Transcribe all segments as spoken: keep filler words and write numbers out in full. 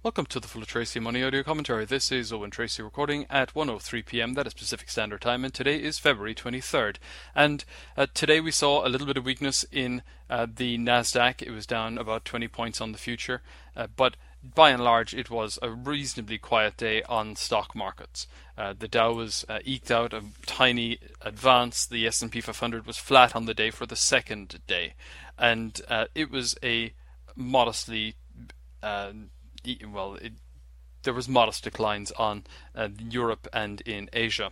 Welcome to the Full of Tracy Money audio commentary. This is Owen Tracy recording at one oh three p m. That is Pacific Standard Time, and today is February twenty-third. And uh, today we saw a little bit of weakness in uh, the Nasdaq. It was down about twenty points on the future, uh, but by and large it was a reasonably quiet day on stock markets. Uh, the Dow was uh, eked out a tiny advance. The S and P five hundred was flat on the day for the second day, and uh, it was a modestly uh, well, it, there was modest declines on uh, Europe and in Asia.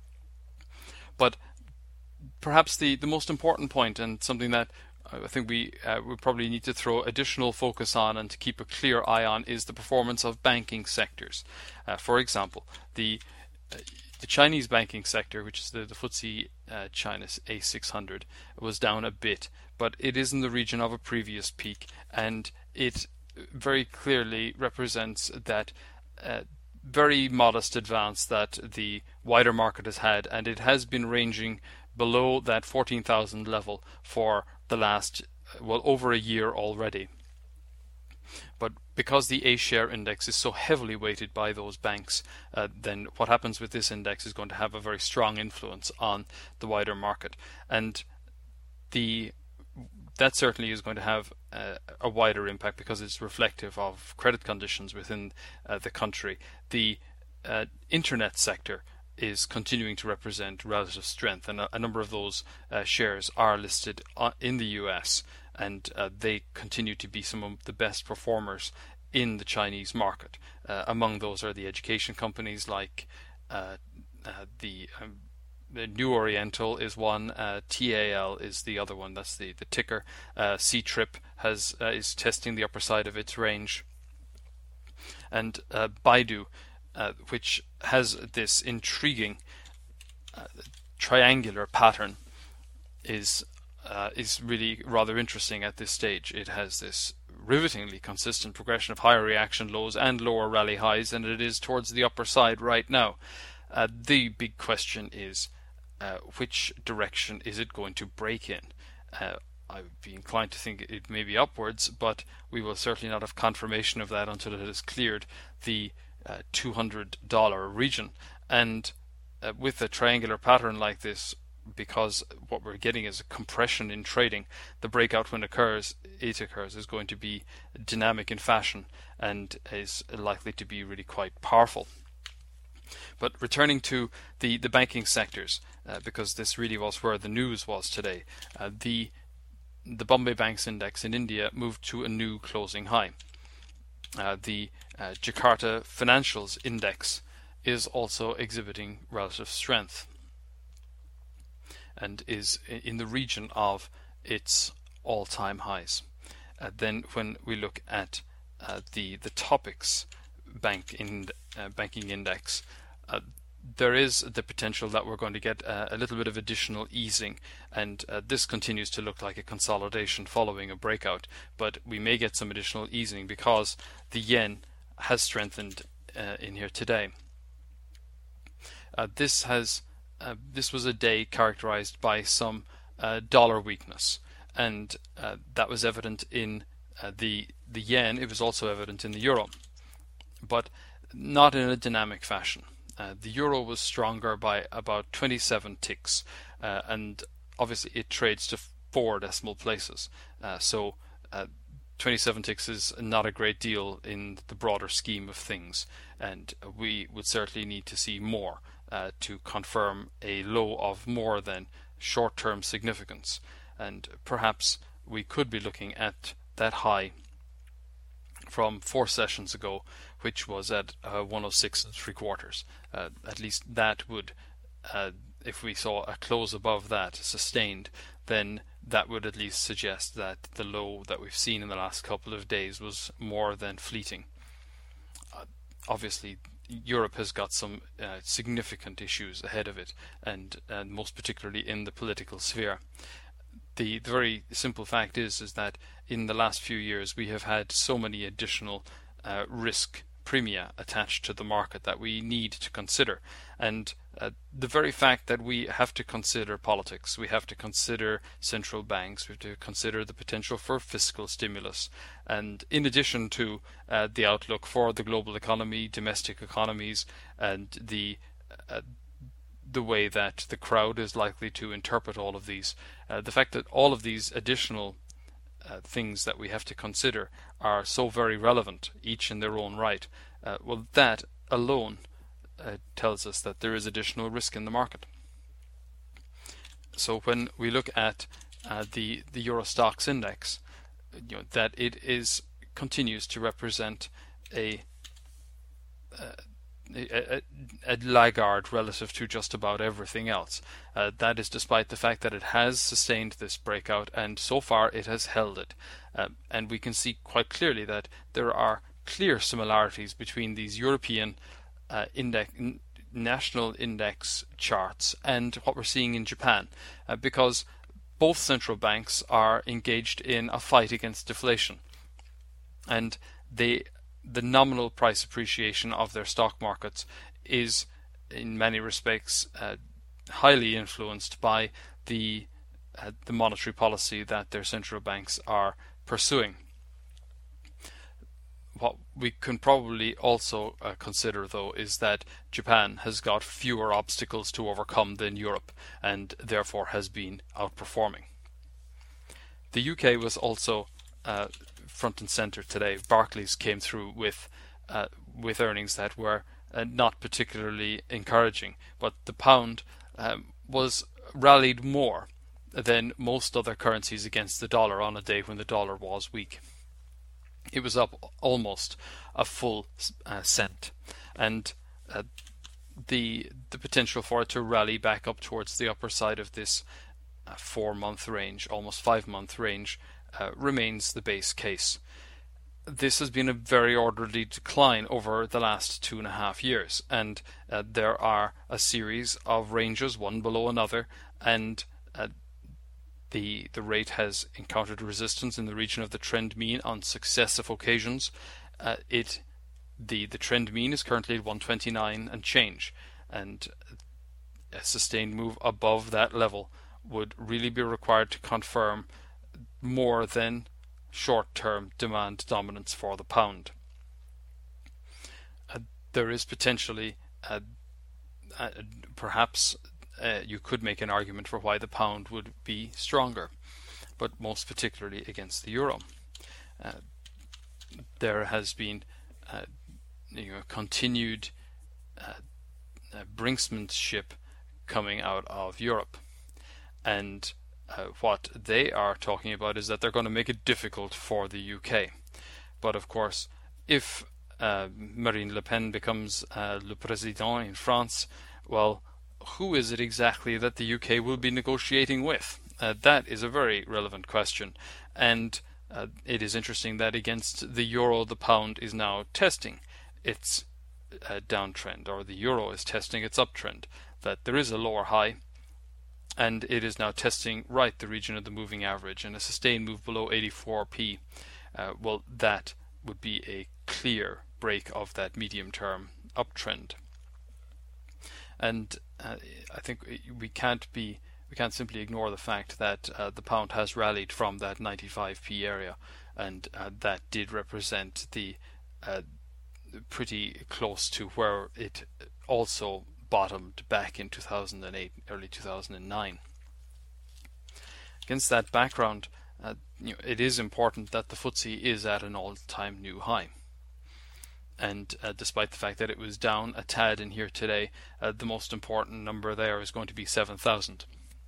But perhaps the, the most important point, and something that I think we uh, we probably need to throw additional focus on and to keep a clear eye on, is the performance of banking sectors. Uh, for example, the uh, the Chinese banking sector, which is the, the F T S E uh, China A six hundred, was down a bit, but it is in the region of a previous peak, and it very clearly represents that uh, very modest advance that the wider market has had, and it has been ranging below that fourteen thousand level for the last, well, over a year already. But because the A-share index is so heavily weighted by those banks, uh, then what happens with this index is going to have a very strong influence on the wider market, and the that certainly is going to have uh, a wider impact because it's reflective of credit conditions within uh, the country. The uh, internet sector is continuing to represent relative strength, and a, a number of those uh, shares are listed on, in the U S, and uh, they continue to be some of the best performers in the Chinese market. Uh, among those are the education companies like uh, uh, the um, The New Oriental is one, uh, T A L is the other one. That's the the ticker. Uh, C-Trip has uh, is testing the upper side of its range, and uh, Baidu, uh, which has this intriguing uh, triangular pattern, is uh, is really rather interesting at this stage. It has this rivetingly consistent progression of higher reaction lows and lower rally highs, and it is towards the upper side right now. Uh, the big question is, Uh, which direction is it going to break in? Uh, I would be inclined to think it may be upwards, but we will certainly not have confirmation of that until it has cleared the uh, two hundred dollar region. And uh, with a triangular pattern like this, because what we're getting is a compression in trading, the breakout, when occurs, it occurs, is going to be dynamic in fashion and is likely to be really quite powerful. But returning to the, the banking sectors, uh, because this really was where the news was today, uh, the the Bombay Banks Index in India moved to a new closing high. Uh, the uh, Jakarta Financials Index is also exhibiting relative strength and is in the region of its all-time highs. Uh, then when we look at uh, the the Topix Bank in, uh, Banking Index, Uh, there is the potential that we're going to get uh, a little bit of additional easing, and uh, this continues to look like a consolidation following a breakout, but we may get some additional easing because the yen has strengthened uh, in here today. Uh, this has uh, this was a day characterized by some uh, dollar weakness, and uh, that was evident in uh, the the yen. It was also evident in the euro, but not in a dynamic fashion. Uh, the euro was stronger by about twenty-seven ticks, uh, and obviously it trades to four decimal places. Uh, so uh, twenty-seven ticks is not a great deal in the broader scheme of things, and we would certainly need to see more uh, to confirm a low of more than short-term significance. And perhaps we could be looking at that high from four sessions ago, which was at uh, one oh six and three quarters. Uh, at least that would, uh, if we saw a close above that sustained, then that would at least suggest that the low that we've seen in the last couple of days was more than fleeting. Uh, obviously, Europe has got some uh, significant issues ahead of it, and, and most particularly in the political sphere. The, the very simple fact is is that in the last few years we have had so many additional uh, risk premia attached to the market that we need to consider, and uh, the very fact that we have to consider politics, we have to consider central banks, we have to consider the potential for fiscal stimulus, and in addition to uh, the outlook for the global economy, domestic economies, and the uh, the way that the crowd is likely to interpret all of these, uh, the fact that all of these additional uh, things that we have to consider are so very relevant, each in their own right, uh, well, that alone uh, tells us that there is additional risk in the market. So when we look at uh, the the Euro Stoxx index, you know, that it is continues to represent a uh, A, a, a laggard relative to just about everything else. Uh, that is despite the fact that it has sustained this breakout, and so far it has held it. Uh, and we can see quite clearly that there are clear similarities between these European uh, index, n- national index charts and what we're seeing in Japan, uh, because both central banks are engaged in a fight against deflation, and they the nominal price appreciation of their stock markets is in many respects uh, highly influenced by the uh, the monetary policy that their central banks are pursuing. What we can probably also uh, consider, though, is that Japan has got fewer obstacles to overcome than Europe, and therefore has been outperforming. The U K was also uh, front and center today. Barclays came through with uh, with earnings that were uh, not particularly encouraging, but the pound um, was rallied more than most other currencies against the dollar on a day when the dollar was weak. It was up almost a full uh, cent, and uh, the the potential for it to rally back up towards the upper side of this uh, four month range, almost five month range, Uh, remains the base case. This has been a very orderly decline over the last two and a half years, and uh, there are a series of ranges, one below another, and uh, the the rate has encountered resistance in the region of the trend mean on successive occasions. Uh, it the the trend mean is currently at one twenty-nine and change, and a sustained move above that level would really be required to confirm more than short-term demand dominance for the pound. Uh, there is potentially, uh, uh, perhaps uh, you could make an argument for why the pound would be stronger, but most particularly against the euro. Uh, there has been uh, you know, continued uh, uh, brinksmanship coming out of Europe, and Uh, what they are talking about is that they're going to make it difficult for the U K. But of course, if uh, Marine Le Pen becomes uh, le président in France, well, who is it exactly that the U K will be negotiating with? Uh, that is a very relevant question, and uh, it is interesting that against the euro, the pound is now testing its uh, downtrend, or the euro is testing its uptrend, that there is a lower high, and it is now testing right the region of the moving average, and a sustained move below eighty-four p. Uh, well, that would be a clear break of that medium-term uptrend. And uh, I think we can't be we can't simply ignore the fact that uh, the pound has rallied from that ninety-five p area, and uh, that did represent the uh, pretty close to where it also bottomed back in two thousand eight, early two thousand nine. Against that background, uh, you know, it is important that the F T S E is at an all-time new high. And uh, despite the fact that it was down a tad in here today, uh, the most important number there is going to be seven thousand.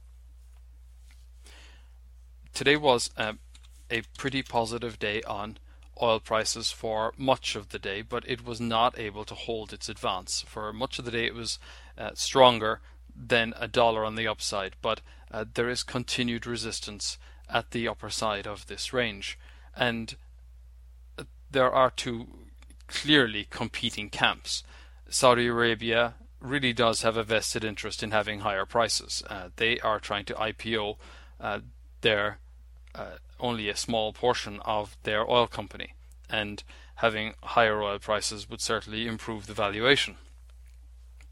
Today was uh, a pretty positive day on oil prices for much of the day, but it was not able to hold its advance. For much of the day it was uh, stronger than a dollar on the upside, but uh, there is continued resistance at the upper side of this range, and uh, there are two clearly competing camps. Saudi Arabia really does have a vested interest in having higher prices. Uh, they are trying to I P O uh, their uh, only a small portion of their oil company, and having higher oil prices would certainly improve the valuation.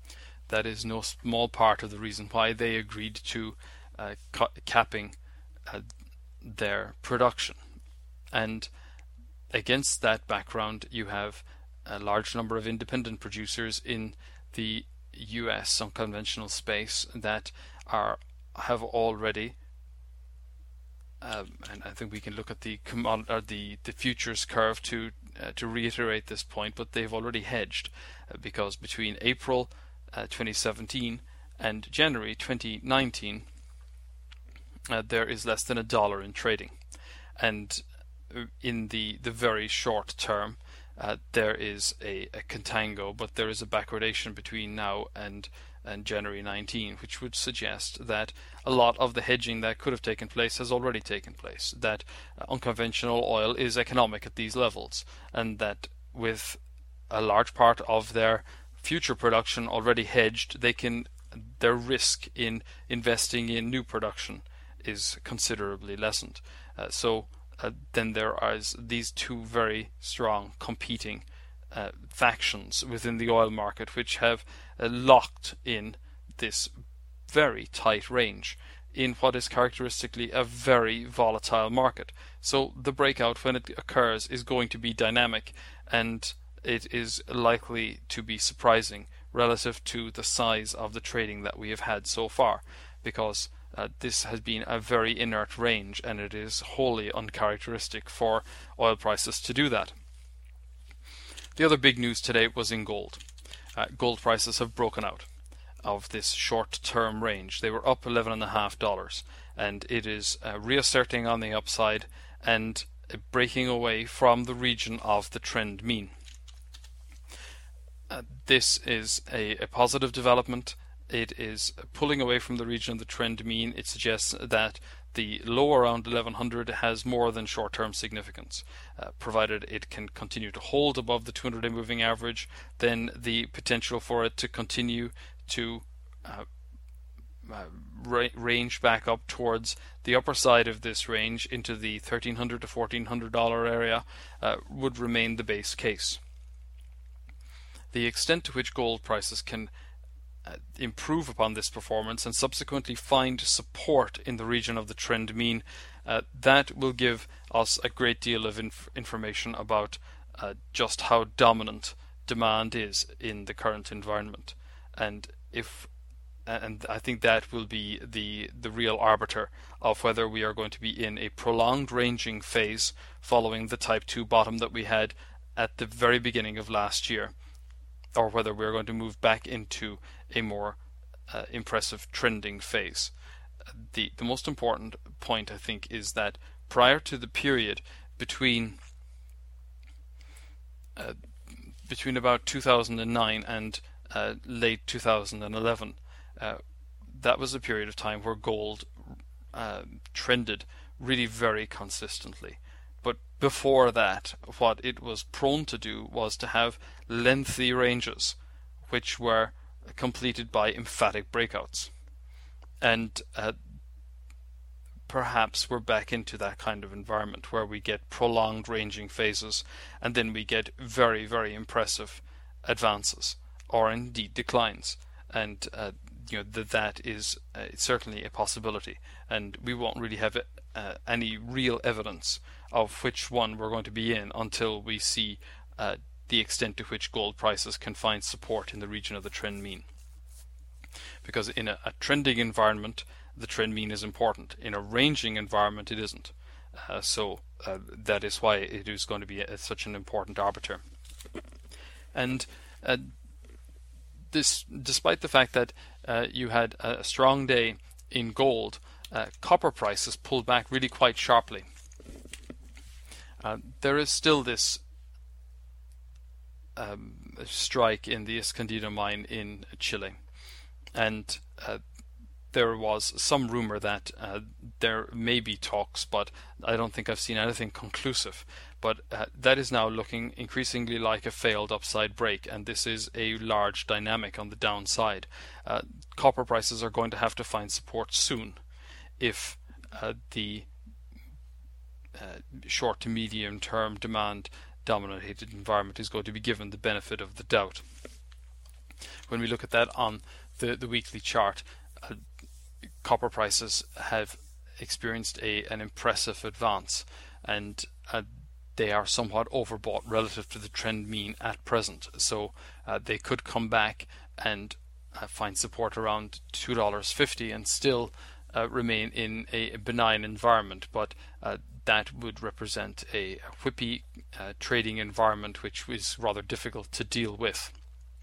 that is no small part of the reason why they agreed to uh, ca- capping uh, their production. And against that background, you have a large number of independent producers in the U S unconventional space that are have already, um, and I think we can look at the commod- or the the futures curve to uh, to reiterate this point, but they've already hedged uh, because between April uh, twenty seventeen and January twenty nineteen, uh, there is less than a dollar in trading, and in the the very short term, uh, there is a, a contango, but there is a backwardation between now and and January nineteen, which would suggest that a lot of the hedging that could have taken place has already taken place, that uh, unconventional oil is economic at these levels, and that with a large part of their future production already hedged, they can their risk in investing in new production is considerably lessened. Uh, so uh, then there are these two very strong competing uh, factions within the oil market, which have uh, locked in this very tight range in what is characteristically a very volatile market. So the breakout, when it occurs, is going to be dynamic, and it is likely to be surprising relative to the size of the trading that we have had so far, because uh, this has been a very inert range, and it is wholly uncharacteristic for oil prices to do that. The other big news today was in gold. Uh, gold prices have broken out of this short-term range. They were up eleven and a half dollars, and it is uh, reasserting on the upside and uh, breaking away from the region of the trend mean. Uh, this is a, a positive development. It is pulling away from the region of the trend mean. It suggests that the low around eleven hundred has more than short-term significance. Uh, provided it can continue to hold above the two hundred day moving average, then the potential for it to continue to uh, uh, ra- range back up towards the upper side of this range into the thirteen hundred to fourteen hundred dollar area uh, would remain the base case. The extent to which gold prices can uh, improve upon this performance and subsequently find support in the region of the trend mean, uh, that will give us a great deal of inf- information about uh, just how dominant demand is in the current environment. And if and I think that will be the the real arbiter of whether we are going to be in a prolonged ranging phase following the type two bottom that we had at the very beginning of last year, or whether we're going to move back into a more uh, impressive trending phase. The the most important point, I think, is that prior to the period between uh, between about two thousand nine and uh, late two thousand eleven, uh, that was a period of time where gold uh, trended really very consistently. But before that, what it was prone to do was to have lengthy ranges, which were completed by emphatic breakouts. And uh, perhaps we're back into that kind of environment where we get prolonged ranging phases, and then we get very, very impressive advances, or indeed declines. And uh, you know that that is uh, certainly a possibility, and we won't really have uh, any real evidence of which one we're going to be in until we see uh, the extent to which gold prices can find support in the region of the trend mean. Because in a, a trending environment, the trend mean is important. In a ranging environment, it isn't. Uh, so uh, that is why it is going to be a, such an important arbiter. And uh, this, despite the fact that uh, you had a strong day in gold, uh, copper prices pulled back really quite sharply. Uh, there is still this um, strike in the Escondido mine in Chile, and uh, there was some rumor that uh, there may be talks, but I don't think I've seen anything conclusive. But uh, that is now looking increasingly like a failed upside break, and this is a large dynamic on the downside. Uh, copper prices are going to have to find support soon if uh, the uh, short to medium term demand dominated environment is going to be given the benefit of the doubt. when we look at that on the, the weekly chart, uh, copper prices have experienced a an impressive advance, and uh, they are somewhat overbought relative to the trend mean at present. So uh, they could come back and uh, find support around two dollars fifty and still uh, remain in a benign environment, but uh, that would represent a whippy uh, trading environment which is rather difficult to deal with.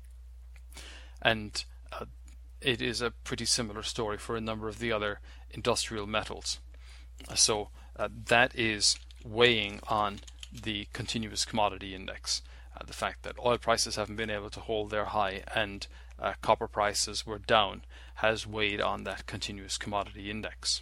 And uh, it is a pretty similar story for a number of the other industrial metals. So uh, that is weighing on the continuous commodity index. Uh, the fact that oil prices haven't been able to hold their high and uh, copper prices were down has weighed on that continuous commodity index.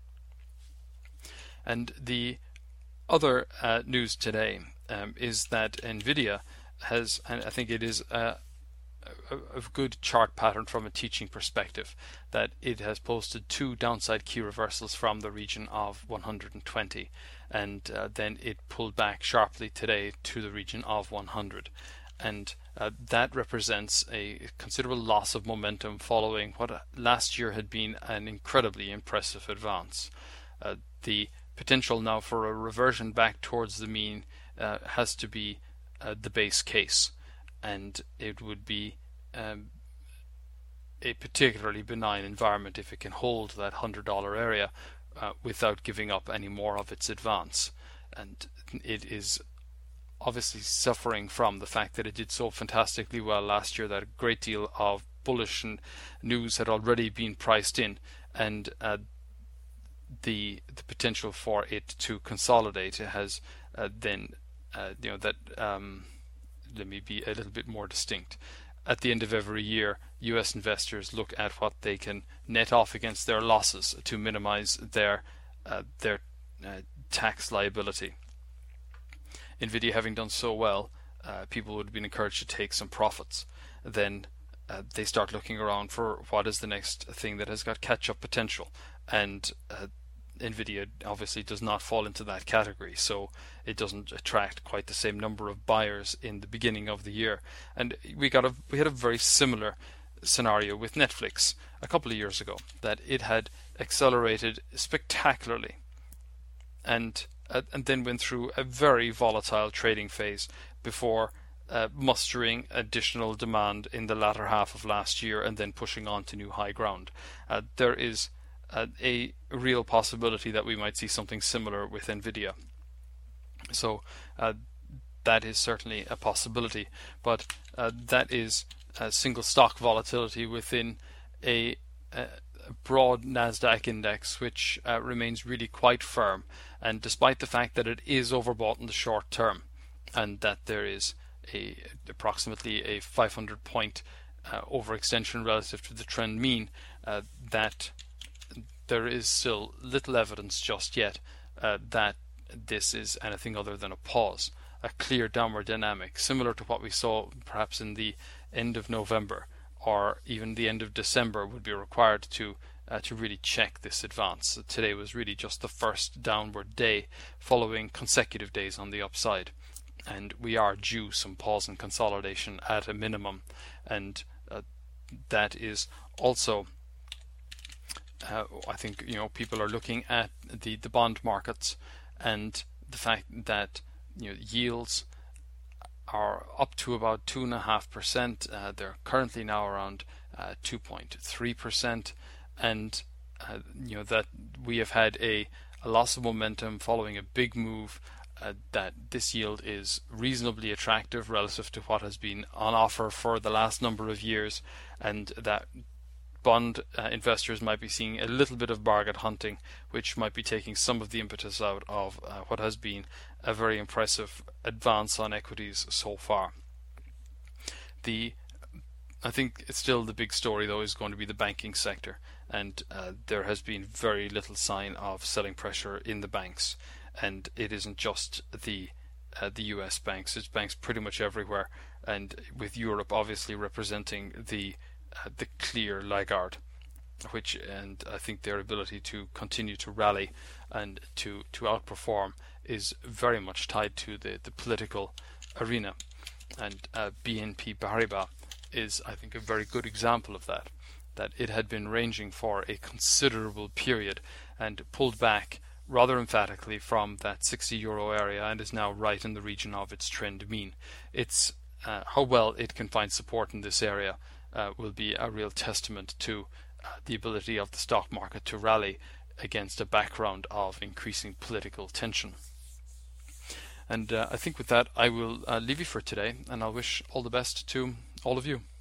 And the other uh, news today um, is that Nvidia has, and I think it is a, a, a good chart pattern from a teaching perspective, that it has posted two downside key reversals from the region of one hundred twenty, and uh, then it pulled back sharply today to the region of one hundred, and uh, that represents a considerable loss of momentum following what last year had been an incredibly impressive advance. Uh, the potential now for a reversion back towards the mean uh, has to be uh, the base case, and it would be um, a particularly benign environment if it can hold that one hundred dollar area uh, without giving up any more of its advance. And it is obviously suffering from the fact that it did so fantastically well last year, that a great deal of bullish news had already been priced in, and uh, the the potential for it to consolidate has uh, then uh, you know that um, let me be a little bit more distinct. At the end of every year, U S investors look at what they can net off against their losses to minimize their uh, their uh, tax liability. Nvidia having done so well, uh, people would have been encouraged to take some profits. Then uh, they start looking around for what is the next thing that has got catch-up potential, and uh, Nvidia obviously does not fall into that category, so it doesn't attract quite the same number of buyers in the beginning of the year. And we got a we had a very similar scenario with Netflix a couple of years ago, that it had accelerated spectacularly, and uh, and then went through a very volatile trading phase before uh, mustering additional demand in the latter half of last year and then pushing on to new high ground. Uh, there is Uh, a real possibility that we might see something similar with Nvidia. So uh, that is certainly a possibility, but uh, that is a single stock volatility within a, a broad NASDAQ index, which uh, remains really quite firm, and despite the fact that it is overbought in the short term, and that there is a approximately a five hundred point uh, overextension relative to the trend mean, uh, that there is still little evidence just yet uh, that this is anything other than a pause, a clear downward dynamic, similar to what we saw perhaps in the end of November or even the end of December, would be required to uh, to really check this advance. Today was really just the first downward day following consecutive days on the upside, and we are due some pause and consolidation at a minimum, and uh, that is also Uh, I think you know people are looking at the, the bond markets and the fact that you know yields are up to about two and a half percent. Uh, they're currently now around uh, two point three percent, and uh, you know that we have had a, a loss of momentum following a big move. Uh, that this yield is reasonably attractive relative to what has been on offer for the last number of years, and that bond uh, investors might be seeing a little bit of bargain hunting, which might be taking some of the impetus out of uh, what has been a very impressive advance on equities so far. The, I think it's still the big story though is going to be the banking sector, and uh, there has been very little sign of selling pressure in the banks, and it isn't just the uh, the U S banks, it's banks pretty much everywhere, and with Europe obviously representing the Uh, the clear laggard, which and I think their ability to continue to rally and to to outperform is very much tied to the the political arena. And uh, B N P Paribas is, I think, a very good example of that, that it had been ranging for a considerable period and pulled back rather emphatically from that sixty euro area and is now right in the region of its trend mean. It's uh, how well it can find support in this area uh, will be a real testament to uh, the ability of the stock market to rally against a background of increasing political tension. And uh, I think with that I will uh, leave you for today, and I'll wish all the best to all of you.